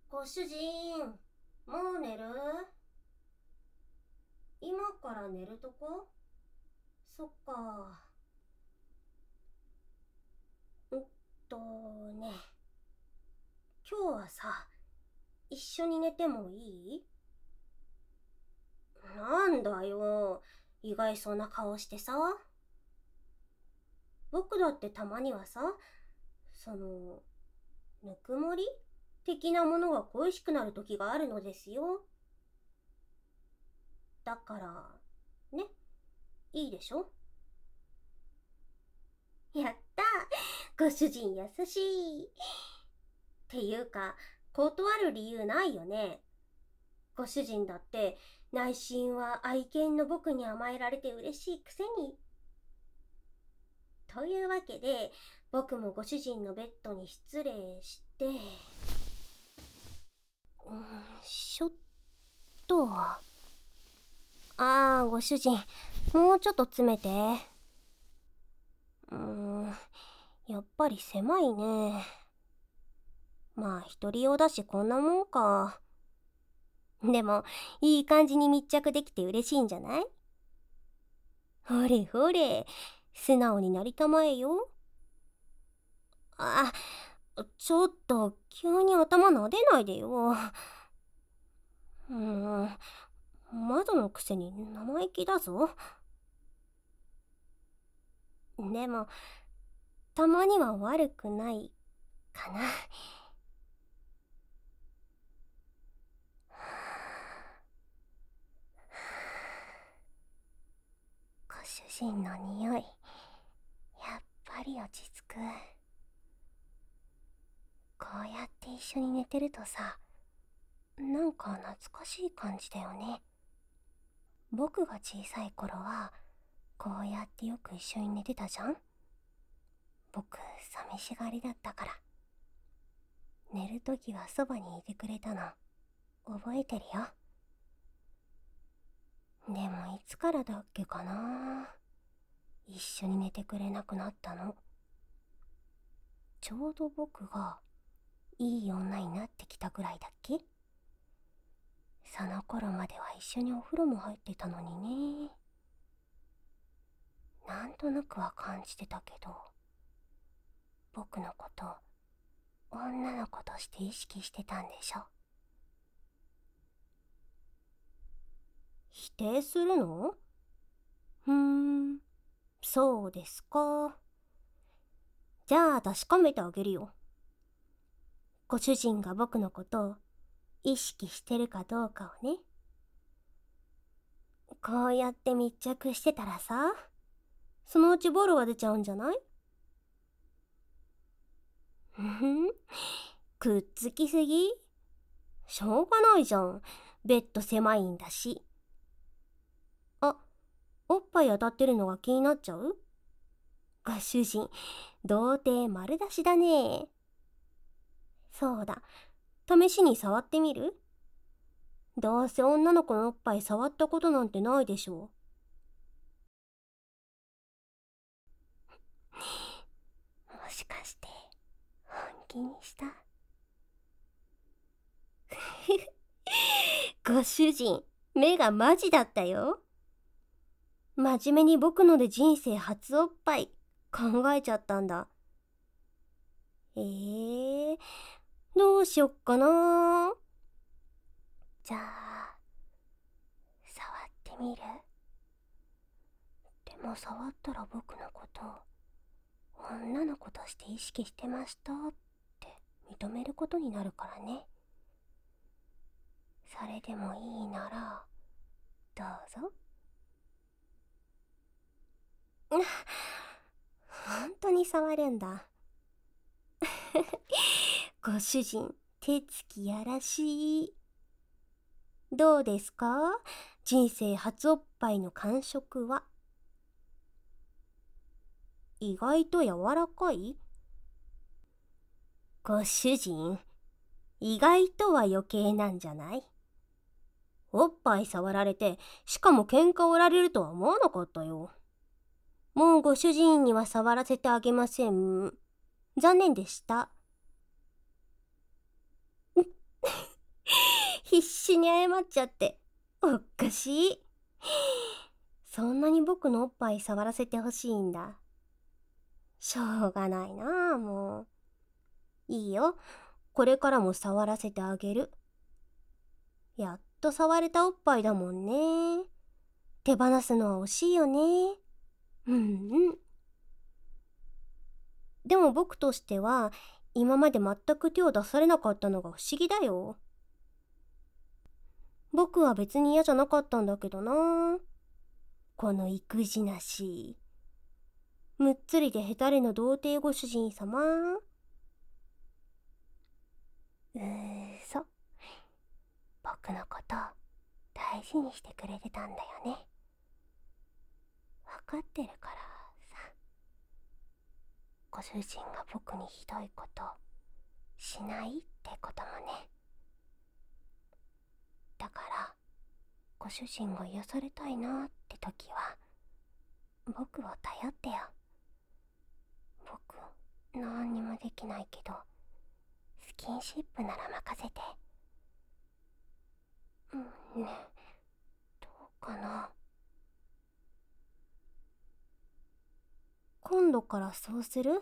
ご主人、もう寝る？今から寝るとこ？そっか。んとね、今日はさ、一緒に寝てもいい？なんだよ、意外そうな顔してさ。僕だってたまにはさ、その、ぬくもり的なものが恋しくなる時があるのですよ。だから、ね、いいでしょ？やったー、ご主人優しい。っていうか、断る理由ないよね。ご主人だって内心は愛犬の僕に甘えられて嬉しいくせに。というわけで、僕もご主人のベッドに失礼して、しょっと。ご主人、もうちょっと詰めて。やっぱり狭いね。まあ一人用だしこんなもんか。でもいい感じに密着できて嬉しいんじゃない？ほれほれ、素直になりたまえよ。あ、ちょっと急に頭撫でないでよ。窓のくせに生意気だぞ。でもたまには悪くないかな。ご主人の匂い、やっぱり落ち着く。こうやって一緒に寝てるとさ、なんか懐かしい感じだよね。僕が小さい頃はこうやってよく一緒に寝てたじゃん。僕寂しがりだったから、寝るときはそばにいてくれたの覚えてるよ。でもいつからだっけかな、一緒に寝てくれなくなったの。ちょうど僕がいい女になってきたぐらいだっけ。その頃までは一緒にお風呂も入ってたのにね。なんとなくは感じてたけど、僕のこと女の子として意識してたんでしょ。否定するの？そうですか。じゃあ確かめてあげるよ。ご主人が僕のことを意識してるかどうかをね。こうやって密着してたらさ、そのうちボロが出ちゃうんじゃない？くっつきすぎ？しょうがないじゃん。ベッド狭いんだし。あ、おっぱい当たってるのが気になっちゃう？ご主人、童貞丸出しだね。そうだ、試しに触ってみる？どうせ女の子のおっぱい触ったことなんてないでしょ。もしかして本気にした？ご主人、目がマジだったよ。真面目に僕ので人生初おっぱい考えちゃったんだ。どうしよっかな。じゃあ触ってみる？でも触ったら僕のこと女の子として意識してましたって認めることになるからね。それでもいいならどうぞ。本当に触るんだ。ご主人、手つきやらしい。どうですか？人生初おっぱいの感触は。意外と柔らかい？ご主人、意外とは余計なんじゃない？おっぱい触られて、しかも喧嘩を売られるとは思わなかったよ。もうご主人には触らせてあげません。残念でした。 私に謝っちゃって、おっかしい。そんなに僕のおっぱい触らせてほしいんだ。しょうがないなあ、もう。いいよ、これからも触らせてあげる。やっと触れたおっぱいだもんね。手放すのは惜しいよね。うんうん。でも僕としては、今まで全く手を出されなかったのが不思議だよ。僕は別に嫌じゃなかったんだけどな。この育児なし。むっつりでへたれの童貞ご主人様。そ。僕のこと大事にしてくれてたんだよね。分かってるからさ。ご主人が僕にひどいことしないってこともね。だからご主人が癒されたいなって時は僕を頼ってよ。僕何にもできないけどスキンシップなら任せて。ね、どうかな。今度からそうする？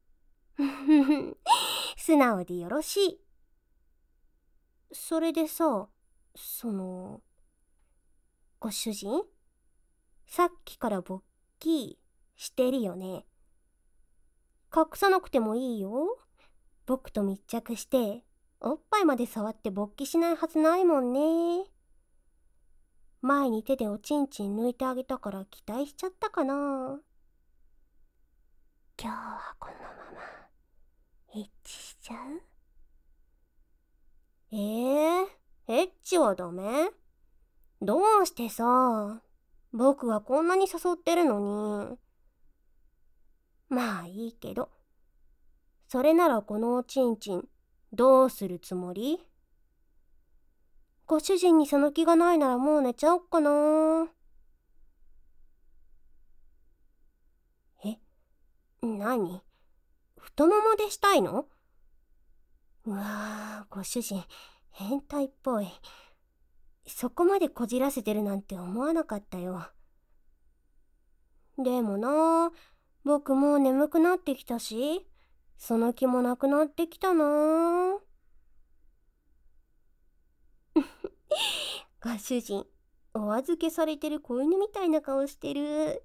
素直でよろしい。それでさ、ご主人、さっきから勃起してるよね。隠さなくてもいいよ。僕と密着しておっぱいまで触って勃起しないはずないもんね。前に手でおちんちん抜いてあげたから期待しちゃったかな。今日はこのままエッチしちゃう？エッチはダメ？どうしてさ、僕はこんなに誘ってるのに。まあいいけど、それならこのおちんちんどうするつもり？ご主人にその気がないならもう寝ちゃおっかな。何？太ももでしたいの？うわー、ご主人変態っぽい。そこまでこじらせてるなんて思わなかったよ。でもな、僕もう眠くなってきたし、その気もなくなってきたな。ご主人、お預けされてる子犬みたいな顔してる。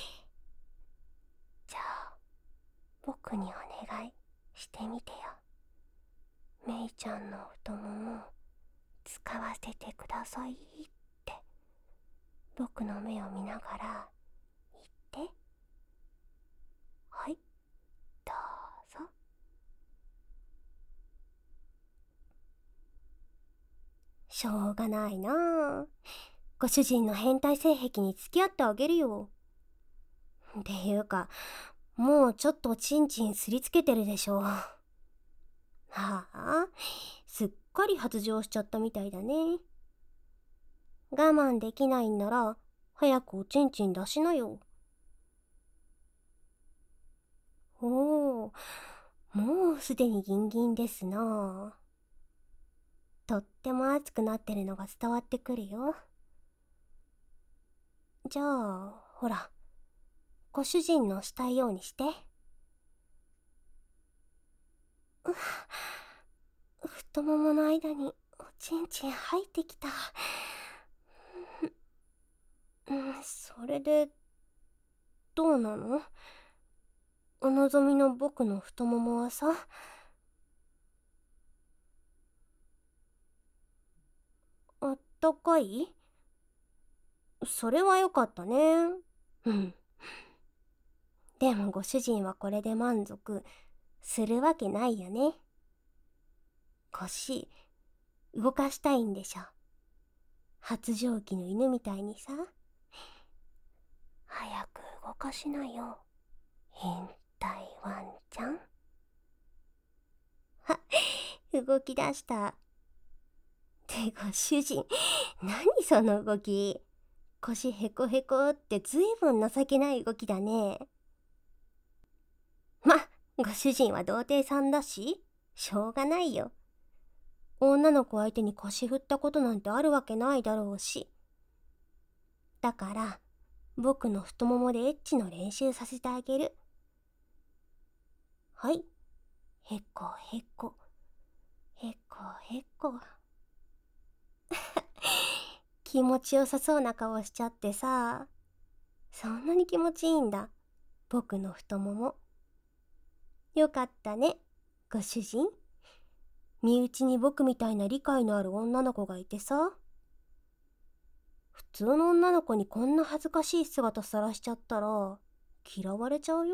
じゃあ僕にお願いしてみてよ。めいちゃんの太もも使わせてくださいって僕の目を見ながら言って。はい、どうぞ。しょうがないなあ。ご主人の変態性癖に付き合ってあげるよ。っていうか、もうちょっとチンチンすりつけてるでしょ。はあ、すっかり発情しちゃったみたいだね。我慢できないんなら早くおちんちん出しなよ。おお、もうすでにギンギンですな。とっても熱くなってるのが伝わってくるよ。じゃあほら、ご主人のしたいようにして。太ももの間におちんちん入ってきた。それでどうなの？お望みの僕の太ももはさ、あったかい？それはよかったね。でもご主人はこれで満足するわけないよね。腰動かしたいんでしょ。発情期の犬みたいにさ。早く動かしなよ、変態ワンちゃん。動き出した。ってご主人、何その動き。腰ヘコヘコってずいぶん情けない動きだね。ご主人は童貞さんだししょうがないよ。 女の子相手に腰振ったことなんてあるわけないだろうし。だから、僕の太ももでエッチの練習させてあげる。はい。へこへこ。へこへこ。気持ちよさそうな顔しちゃってさ。そんなに気持ちいいんだ。僕の太もも。よかったね、ご主人。身内に僕みたいな理解のある女の子がいてさ。普通の女の子にこんな恥ずかしい姿さらしちゃったら嫌われちゃうよ。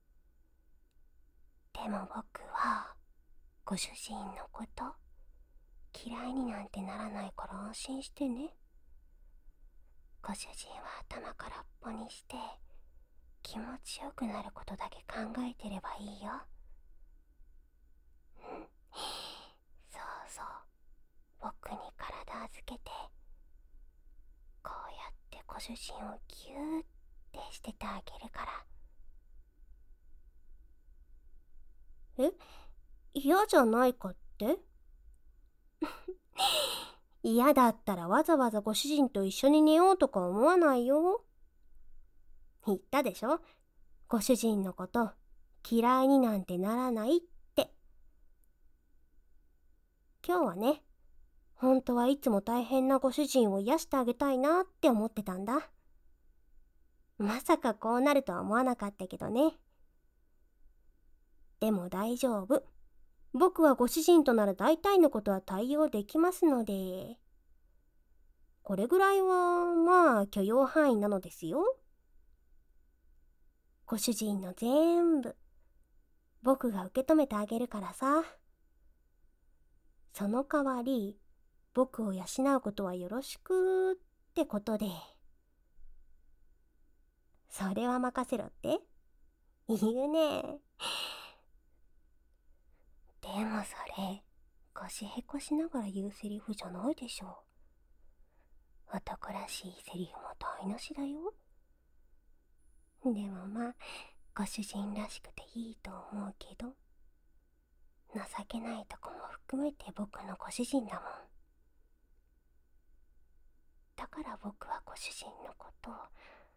でも僕はご主人のこと嫌いになんてならないから安心してね。ご主人は頭空っぽにして気持ちよくなることだけ考えてればいいよ。そうそう、僕に体預けてこうやってご主人をギューってしててあげるから。え、嫌じゃないかって？嫌だったらわざわざご主人と一緒に寝ようとか思わないよ。言ったでしょ、ご主人のこと嫌いになんてならないって。今日はね、本当はいつも大変なご主人を癒してあげたいなって思ってたんだ。まさかこうなるとは思わなかったけどね。でも大丈夫。僕はご主人となら大体のことは対応できますので。これぐらいはまあ許容範囲なのですよ。ご主人の全部僕が受け止めてあげるからさ。その代わり僕を養うことはよろしくってことで。それは任せろって言うね。でもそれ腰へこしながら言うセリフじゃないでしょ。男らしいセリフも台無しだよ。でもまあご主人らしくていいと思うけど、情けないとこも含めて僕のご主人だもん。だから僕はご主人のことを好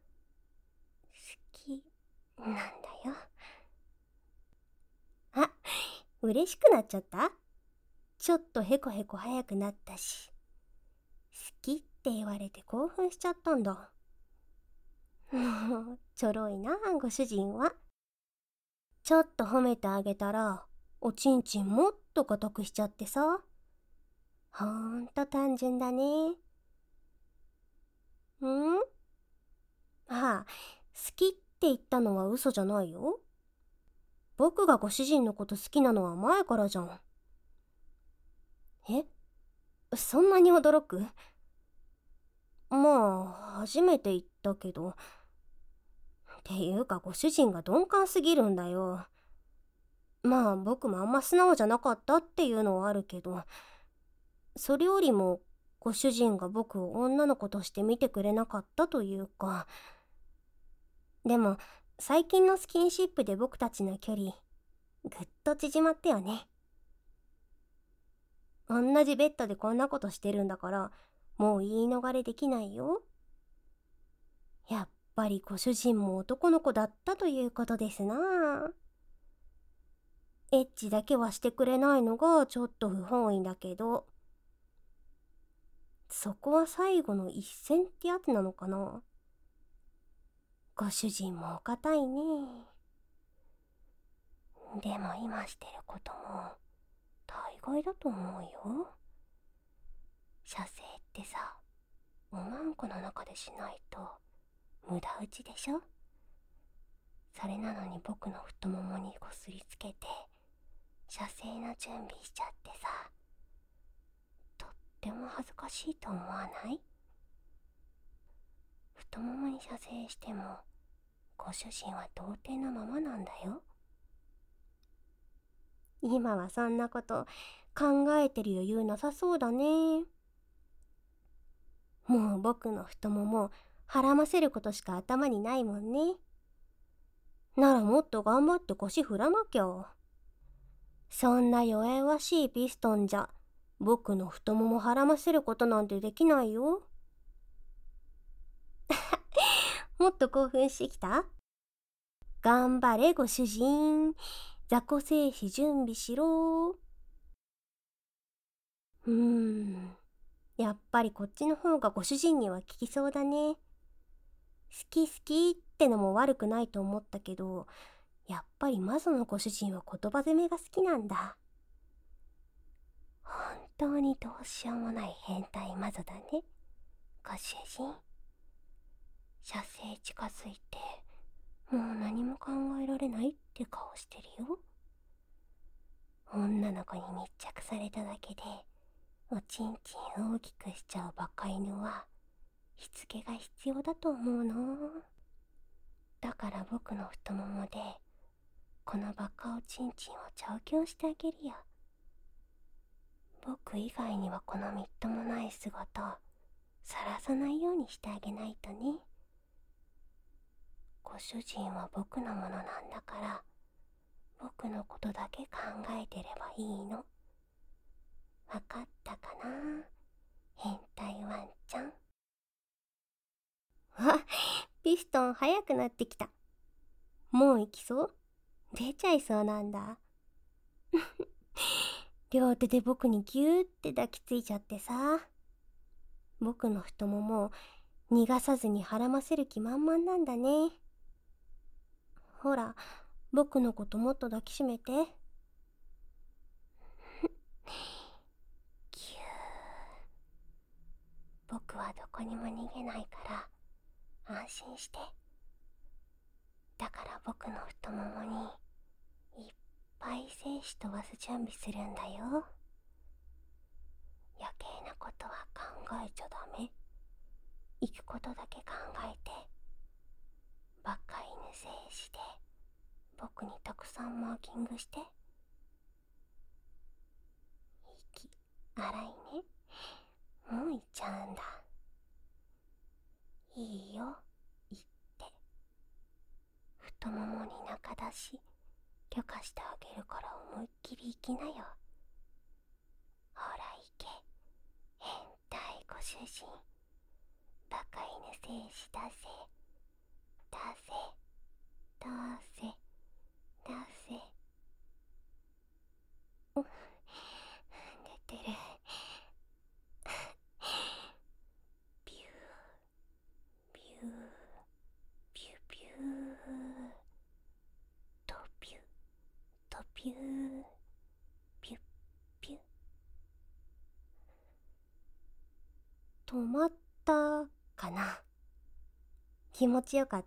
きなんだよ。あ、嬉しくなっちゃった？ちょっとヘコヘコ早くなったし、好きって言われて興奮しちゃったんだ。もうちょろいなご主人は。ちょっと褒めてあげたらおちんちんもっと固くしちゃってさ。ほんと単純だね。ああ、好きって言ったのは嘘じゃないよ。僕がご主人のこと好きなのは前からじゃん。え、そんなに驚く？まあ初めて言ったけど。っていうかご主人が鈍感すぎるんだよ。まあ僕もあんま素直じゃなかったっていうのはあるけど、それよりもご主人が僕を女の子として見てくれなかったというか。でも最近のスキンシップで僕たちの距離ぐっと縮まったよね。同じベッドでこんなことしてるんだからもう言い逃れできないよ。やっぱりご主人も男の子だったということですな。エッチだけはしてくれないのがちょっと不本意だけど、そこは最後の一線ってやつなのかな。ご主人もお堅いね。でも今してることも大概だと思うよ。射精ってさ、おまんこの中でしないと無駄打ちでしょ。それなのに僕の太ももにこすりつけて射精の準備しちゃってさ、とっても恥ずかしいと思わない？太ももに射精してもご主人は童貞のままなんだよ。今はそんなこと考えてる余裕なさそうだね。もう僕の太ももはらませることしか頭にないもんね。ならもっと頑張って腰振らなきゃ。そんな弱々しいピストンじゃ僕の太もも孕ませることなんてできないよ。もっと興奮してきた？頑張れご主人。雑魚精子準備しろ。やっぱりこっちの方がご主人には効きそうだね。好き好きってのも悪くないと思ったけど、やっぱりマゾのご主人は言葉攻めが好きなんだ。本当にどうしようもない変態マゾだね、ご主人。射精近づいて、もう何も考えられないって顔してるよ。女の子に密着されただけで、おちんちん大きくしちゃうバカ犬は、しつけが必要だと思うの。だから僕の太ももで、このバカおちんちんを調教してあげるよ。僕以外にはこのみっともない姿をさらさないようにしてあげないとね。ご主人は僕のものなんだから、僕のことだけ考えてればいいの。わかったかな、変態ワンちゃん。あ、ピストン速くなってきた。もう行きそう？出ちゃいそうなんだ。両手で僕にギューって抱きついちゃってさ。僕の太ももを逃がさずに孕ませる気満々なんだね。ほら、僕のこともっと抱きしめて。ぎゅー。僕はどこにも逃げないから安心して。だから僕の太ももにいっぱい精子飛ばす準備するんだよ。余計なことは考えちゃダメ。行くことだけ考えて、バカ犬精子で僕にたくさんマーキングして。息荒いね。もう行っちゃうんだ。いいよ、行って。太ももに中出し許可してあげるから思いっきり行きなよ。ほら行け、変態ご主人。バカ犬精子出せ、出せ、出せ、出せ。出てる。ビュービュービュービュー、とビューとビュー、ビュッビュッ。止まったかな。気持ちよかった？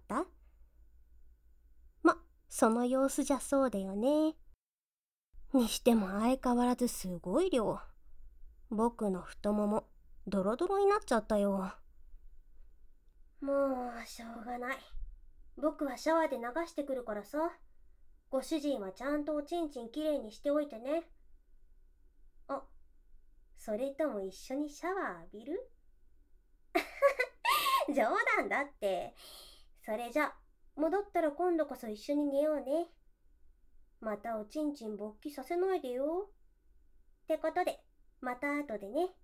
その様子じゃそうだよね。にしても相変わらずすごい量。僕の太ももドロドロになっちゃったよ。もうしょうがない。僕はシャワーで流してくるからさ。ご主人はちゃんとおちんちんきれいにしておいてね。あ、それとも一緒にシャワー浴びる？冗談だって。それじゃ戻ったら今度こそ一緒に寝ようね。またおちんちん勃起させないでよ。ってことで、また後でね。